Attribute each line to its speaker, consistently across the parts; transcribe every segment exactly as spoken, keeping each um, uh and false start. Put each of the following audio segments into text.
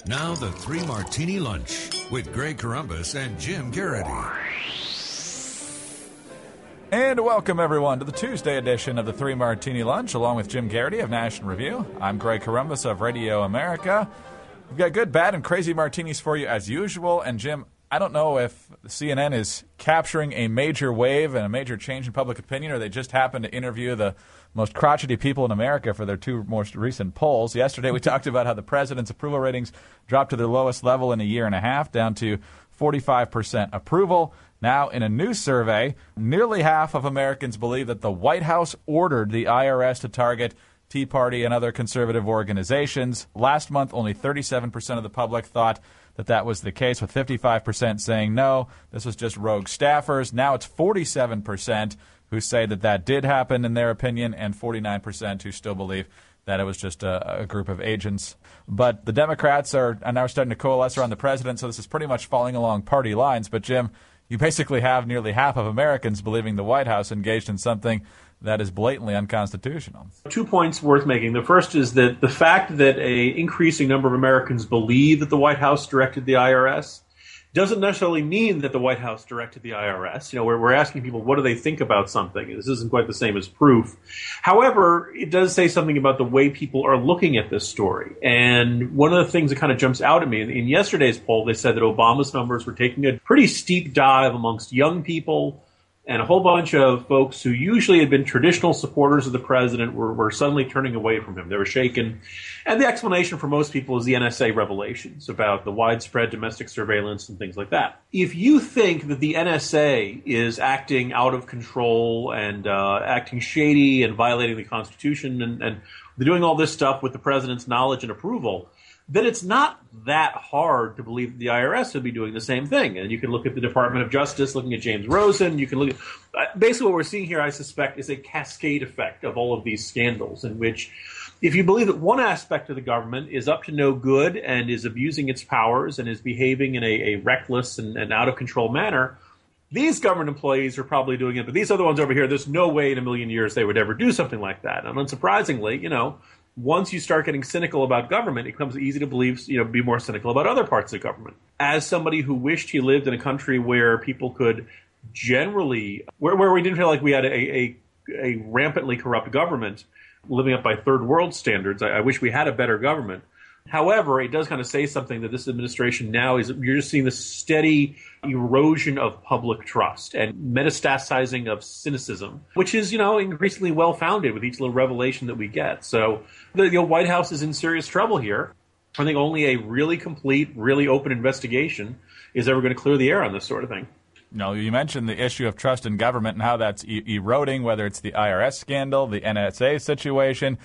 Speaker 1: Now the Three Martini Lunch with Greg Corombos and Jim Garrity.
Speaker 2: And welcome, everyone, to the Tuesday edition of the Three Martini Lunch, along with Jim Garrity of National Review. I'm Greg Corombos of Radio America. We've got good, bad, and crazy martinis for you as usual. And, Jim, I don't know if C N N is capturing a major wave and a major change in public opinion, or they just happen to interview the most crotchety people in America for their two most recent polls. Yesterday, we talked about how the president's approval ratings dropped to their lowest level in a year and a half, down to forty-five percent approval. Now, in a new survey, nearly half of Americans believe that the White House ordered the I R S to target Tea Party and other conservative organizations. Last month, only thirty-seven percent of the public thought that that was the case, with fifty-five percent saying no, this was just rogue staffers. Now it's forty-seven percent who say that that did happen in their opinion, and forty-nine percent who still believe that it was just a, a group of agents. But the Democrats are, are now starting to coalesce around the president, so this is pretty much falling along party lines. But, Jim, you basically have nearly half of Americans believing the White House engaged in something that is blatantly unconstitutional.
Speaker 3: Two points worth making. The first is that the fact that an increasing number of Americans believe that the White House directed the I R S doesn't necessarily mean that the White House directed the I R S. You know, we're, we're asking people, what do they think about something? This isn't quite the same as proof. However, it does say something about the way people are looking at this story. And one of the things that kind of jumps out at me, in, in yesterday's poll, they said that Obama's numbers were taking a pretty steep dive amongst young people, and a whole bunch of folks who usually had been traditional supporters of the president were, were suddenly turning away from him. They were shaken. And the explanation for most people is the N S A revelations about the widespread domestic surveillance and things like that. If you think that the N S A is acting out of control and uh, acting shady and violating the Constitution and, and doing all this stuff with the president's knowledge and approval, then it's not that hard to believe that the I R S would be doing the same thing. And you can look at the Department of Justice, looking at James Rosen. You can look at, basically what we're seeing here, I suspect, is a cascade effect of all of these scandals, in which if you believe that one aspect of the government is up to no good and is abusing its powers and is behaving in a, a reckless and, and out-of-control manner, these government employees are probably doing it. But these other ones over here, there's no way in a million years they would ever do something like that. And unsurprisingly, you know, once you start getting cynical about government, it becomes easy to believe, you know, be more cynical about other parts of government. As somebody who wished he lived in a country where people could generally, where, where we didn't feel like we had a, a, a rampantly corrupt government living up by third world standards, I, I wish we had a better government. However, it does kind of say something that this administration now is, you're just seeing this steady erosion of public trust and metastasizing of cynicism, which is, you know, increasingly well-founded with each little revelation that we get. So the you know, White House is in serious trouble here. I think only a really complete, really open investigation is ever going to clear the air on this sort of thing.
Speaker 2: You know, you mentioned the issue of trust in government and how that's e- eroding, whether it's the I R S scandal, the N S A situation,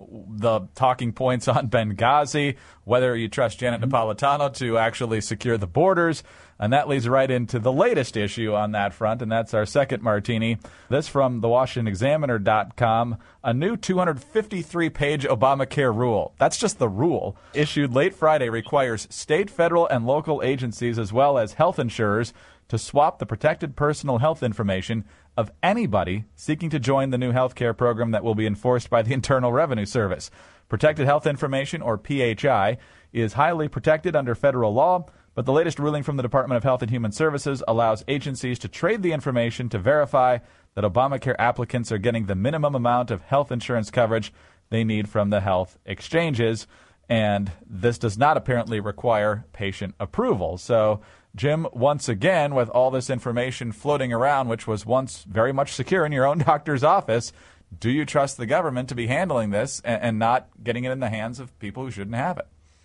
Speaker 2: the talking points on Benghazi, whether you trust Janet Napolitano to actually secure the borders. And that leads right into the latest issue on that front, and that's our second martini. This from the Washington Examiner dot com, a new two hundred fifty-three page Obamacare rule. That's just the rule. Issued late Friday, requires state, federal, and local agencies, as well as health insurers, to swap the protected personal health information of anybody seeking to join the new health care program that will be enforced by the Internal Revenue Service. Protected health information, or P H I, is highly protected under federal law, but the latest ruling from the Department of Health and Human Services allows agencies to trade the information to verify that Obamacare applicants are getting the minimum amount of health insurance coverage they need from the health exchanges. And this does not apparently require patient approval. So, Jim, once again, with all this information floating around, which was once very much secure in your own doctor's office, do you trust the government to be handling this and, and not getting it in the hands of people who shouldn't have it?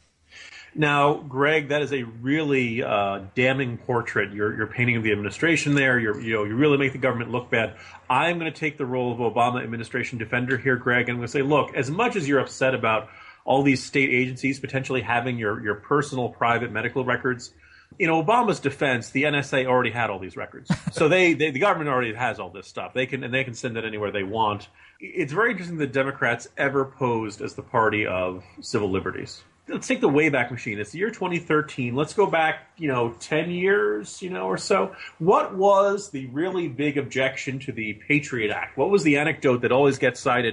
Speaker 3: Now, Greg, that is a really uh, damning portrait. You're, you're painting of the administration there. You're, you know, you really make the government look bad. I'm going to take the role of Obama administration defender here, Greg, and I'm going to say, look, as much as you're upset about all these state agencies potentially having your, your personal private medical records, in Obama's defense, the N S A already had all these records. So they, they the government already has all this stuff. They can and they can send it anywhere they want. It's very interesting that Democrats ever posed as the party of civil liberties. Let's take the Wayback Machine. It's the year twenty thirteen. Let's go back, you know, ten years, you know, or so. What was the really big objection to the Patriot Act? What was the anecdote that always gets cited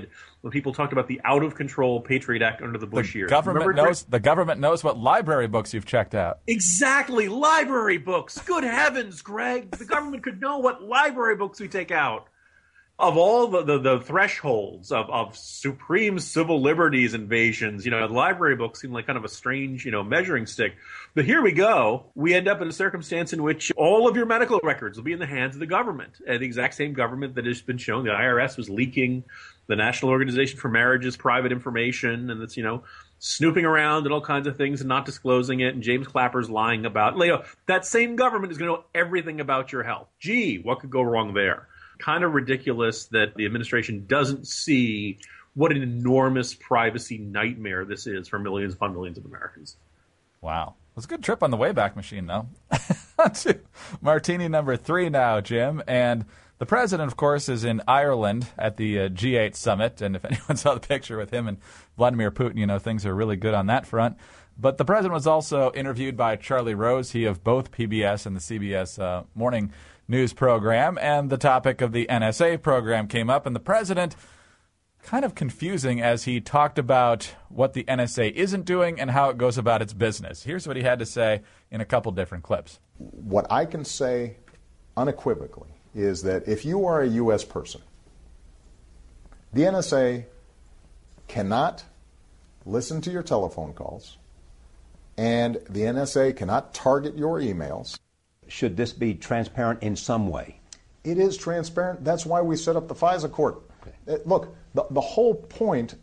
Speaker 3: when people talked about the out-of-control Patriot Act under the Bush
Speaker 2: the
Speaker 3: years.
Speaker 2: Government
Speaker 3: Remember,
Speaker 2: knows, the government knows what library books you've checked out.
Speaker 3: Exactly. Library books. Good heavens, Greg. The government could know what library books we take out. Of all the, the, the thresholds of, of supreme civil liberties invasions, you know, the library books seem like kind of a strange, you know, measuring stick. But here we go. We end up in a circumstance in which all of your medical records will be in the hands of the government. And the exact same government that has been shown the I R S was leaking the National Organization for Marriage's private information, and it's, you know, snooping around and all kinds of things and not disclosing it, and James Clapper's lying about it. You know, that same government is going to know everything about your health. Gee, what could go wrong there? Kind of ridiculous that the administration doesn't see what an enormous privacy nightmare this is for millions upon millions of Americans.
Speaker 2: Wow. It was a good trip on the Wayback Machine, though. To Martini number three now, Jim. And the president, of course, is in Ireland at the uh, G eight summit. And if anyone saw the picture with him and Vladimir Putin, you know, things are really good on that front. But the president was also interviewed by Charlie Rose, he of both P B S and the C B S uh, morning news program, and the topic of the N S A program came up, and the president, kind of confusing as he talked about what the N S A isn't doing and how it goes about its business. Here's what he had to say in a couple different clips.
Speaker 4: What I can say unequivocally is that if you are a U S person, the N S A cannot listen to your telephone calls, and the N S A cannot target your emails.
Speaker 5: Should this be transparent in some way?
Speaker 4: It is transparent. That's why we set up the FISA court. Okay. Look, the, the whole point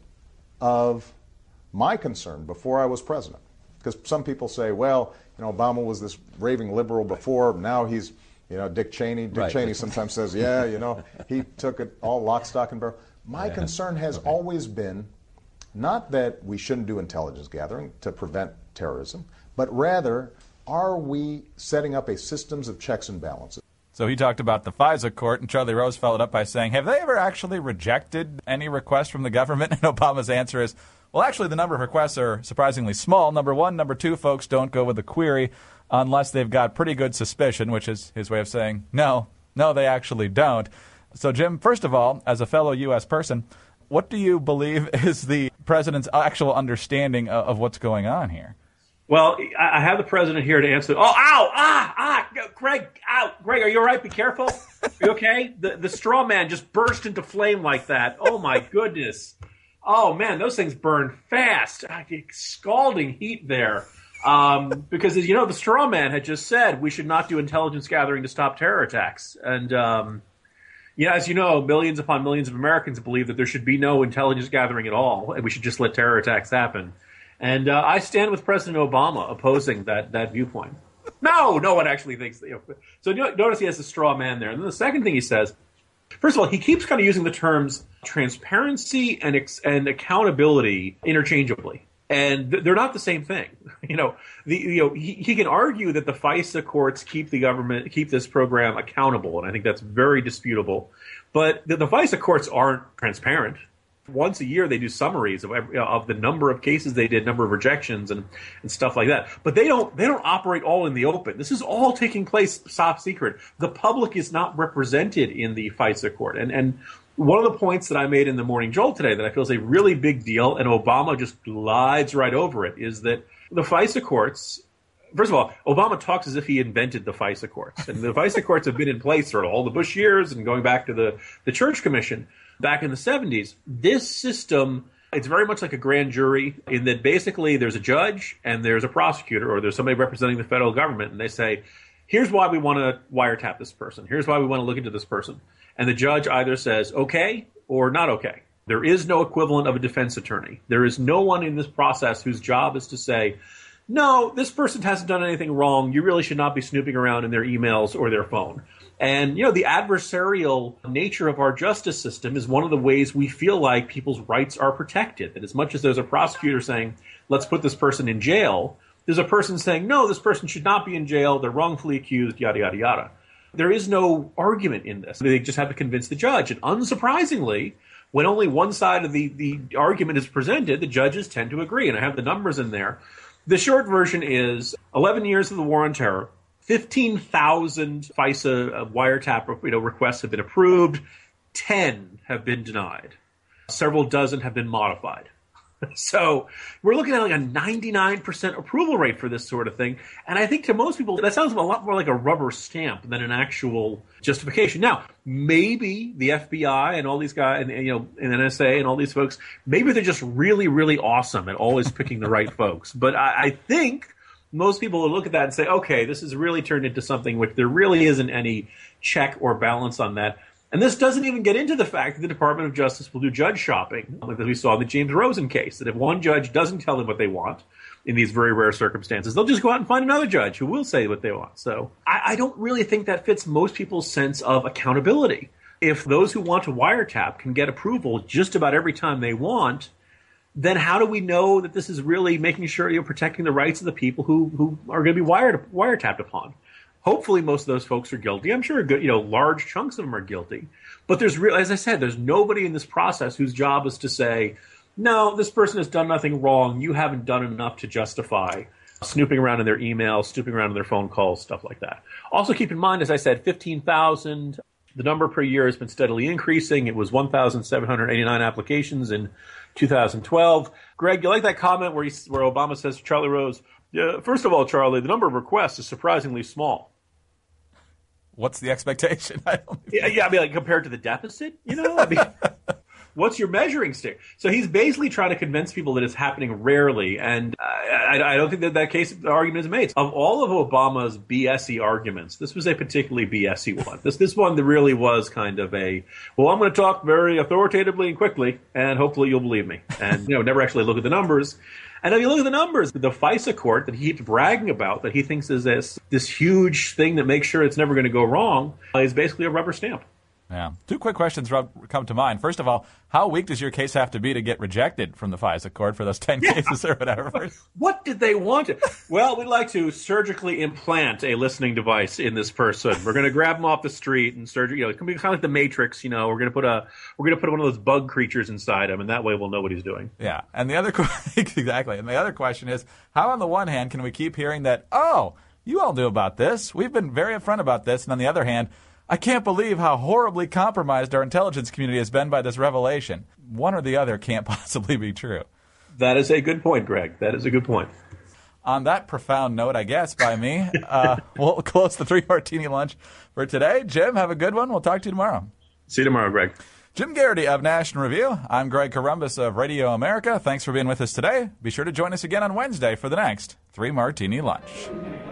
Speaker 4: of my concern before I was president, because some people say, well, you know, Obama was this raving liberal before, now he's, you know, Dick Cheney. Dick right. Cheney sometimes says, yeah, you know, he took it all lock, stock, and barrel. My yeah. concern has okay. always been not that we shouldn't do intelligence gathering to prevent terrorism, but rather, are we setting up a systems of checks and balances?
Speaker 2: So he talked about the FISA court, and Charlie Rose followed up by saying, have they ever actually rejected any request from the government? And Obama's answer is, well, actually, the number of requests are surprisingly small. Number one. Number two, folks don't go with a query unless they've got pretty good suspicion, which is his way of saying, no, no, they actually don't. So, Jim, first of all, as a fellow U S person, what do you believe is the president's actual understanding of, of what's going on here?
Speaker 3: Well, I have the president here to answer. Oh, ow, ah, ah, Greg, ow, Greg, are you all right? Be careful. Are you okay? The the straw man just burst into flame like that. Oh my goodness. Oh man, those things burn fast. Scalding heat there. Um, because as you know, the straw man had just said we should not do intelligence gathering to stop terror attacks. And um, yeah, as you know, millions upon millions of Americans believe that there should be no intelligence gathering at all, and we should just let terror attacks happen. And uh, I stand with President Obama opposing that that viewpoint. No, no one actually thinks that. You know, so notice he has a straw man there. And then the second thing he says, first of all, he keeps kind of using the terms transparency and ex- and accountability interchangeably. And th- they're not the same thing. You know, the you know he, he can argue that the FISA courts keep the government, keep this program accountable, and I think that's very disputable. But the, the FISA courts aren't transparent. Once a year, they do summaries of every, of the number of cases they did, number of rejections, and, and stuff like that. But they don't they don't operate all in the open. This is all taking place top secret. The public is not represented in the FISA court. And and one of the points that I made in the Morning Jolt today that I feel is a really big deal, and Obama just glides right over it, is that the FISA courts. First of all, Obama talks as if he invented the FISA courts, and the FISA courts have been in place for all the Bush years and going back to the the Church Commission. Back in the seventies, this system, it's very much like a grand jury in that basically there's a judge and there's a prosecutor or there's somebody representing the federal government, and they say, here's why we want to wiretap this person. Here's why we want to look into this person. And the judge either says okay or not okay. There is no equivalent of a defense attorney. There is no one in this process whose job is to say, no, this person hasn't done anything wrong. You really should not be snooping around in their emails or their phone. And, you know, the adversarial nature of our justice system is one of the ways we feel like people's rights are protected. That as much as there's a prosecutor saying, let's put this person in jail, there's a person saying, no, this person should not be in jail. They're wrongfully accused, yada, yada, yada. There is no argument in this. They just have to convince the judge. And unsurprisingly, when only one side of the, the argument is presented, the judges tend to agree. And I have the numbers in there. The short version is eleven years of the war on terror. fifteen thousand FISA wiretap you know, requests have been approved. ten have been denied. several dozen have been modified. So we're looking at like a ninety-nine percent approval rate for this sort of thing. And I think to most people, that sounds a lot more like a rubber stamp than an actual justification. Now, maybe the F B I and all these guys, and, you know, and N S A and all these folks, maybe they're just really, really awesome at always picking the right folks. But I, I think most people will look at that and say, okay, this has really turned into something which there really isn't any check or balance on that. And this doesn't even get into the fact that the Department of Justice will do judge shopping, like we saw in the James Rosen case, that if one judge doesn't tell them what they want in these very rare circumstances, they'll just go out and find another judge who will say what they want. So I, I don't really think that fits most people's sense of accountability. If those who want to wiretap can get approval just about every time they want, then how do we know that this is really making sure you're protecting the rights of the people who, who are going to be wired, wiretapped upon? Hopefully, most of those folks are guilty. I'm sure, good, you know, large chunks of them are guilty. But there's real, as I said, there's nobody in this process whose job is to say, no, this person has done nothing wrong. You haven't done enough to justify snooping around in their emails, snooping around in their phone calls, stuff like that. Also, keep in mind, as I said, fifteen thousand. The number per year has been steadily increasing. It was one thousand seven hundred eighty-nine applications in two thousand twelve. Greg, you like that comment where he, where Obama says to Charlie Rose, yeah, first of all, Charlie, the number of requests is surprisingly small.
Speaker 2: What's the expectation? I don't
Speaker 3: yeah, yeah, I mean, like compared to the deficit, you know? I mean, what's your measuring stick? So he's basically trying to convince people that it's happening rarely, and I, I, I don't think that that case the argument is made. Of all of Obama's B S Y arguments, this was a particularly B S Y one. This this one that really was kind of a, well, I'm going to talk very authoritatively and quickly, and hopefully you'll believe me, and you know, never actually look at the numbers. And if you look at the numbers, the FISA court that he keeps bragging about, that he thinks is this this huge thing that makes sure it's never going to go wrong, uh, is basically a rubber stamp.
Speaker 2: Yeah. Two quick questions come to mind. First of all, how weak does your case have to be to get rejected from the FISA court for those ten yeah. cases or whatever?
Speaker 3: What did they want? Well, we'd like to surgically implant a listening device in this person. We're going to grab them off the street and surgery. You know, it can be kind of like the Matrix. You know, we're going to put a we're going to put one of those bug creatures inside him, and that way we'll know what he's doing.
Speaker 2: Yeah. And the other exactly. And the other question is, how on the one hand can we keep hearing that? Oh, you all knew about this. We've been very upfront about this, and on the other hand, I can't believe how horribly compromised our intelligence community has been by this revelation. One or the other can't possibly be true.
Speaker 3: That is a good point, Greg. That is a good point.
Speaker 2: On that profound note, I guess, by me, uh, we'll close the Three Martini Lunch for today. Jim, have a good one. We'll talk to you tomorrow.
Speaker 3: See you tomorrow, Greg.
Speaker 2: Jim Garrity of National Review. I'm Greg Corombos of Radio America. Thanks for being with us today. Be sure to join us again on Wednesday for the next Three Martini Lunch.